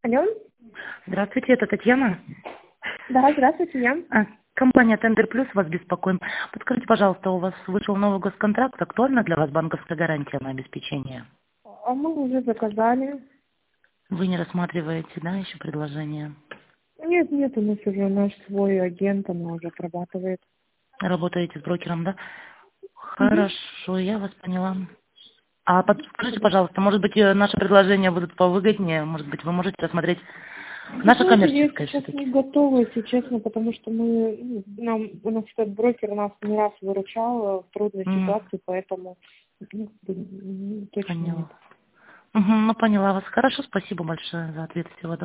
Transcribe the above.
Алло. Здравствуйте, это Татьяна. Да, здравствуйте, я. Компания Тендер Плюс вас беспокоим. Подскажите, пожалуйста, у вас вышел новый госконтракт, актуальна для вас банковская гарантия на обеспечение? А мы уже заказали. Вы не рассматриваете, да, еще предложение? Нет, у нас уже наш свой агент, она уже отрабатывает. Работаете с брокером, да? Угу. Хорошо, я вас поняла. А подскажите, пожалуйста, может быть, наши предложения будут повыгоднее? Может быть, вы можете рассмотреть Вы наше знаете, я коммерческое сейчас не все-таки? готова, если честно, потому что у нас этот брокер нас не раз выручал в трудной ситуации, поэтому точно нет. Поняла. Ну, поняла вас. Хорошо, спасибо большое за ответ. Всего доброго.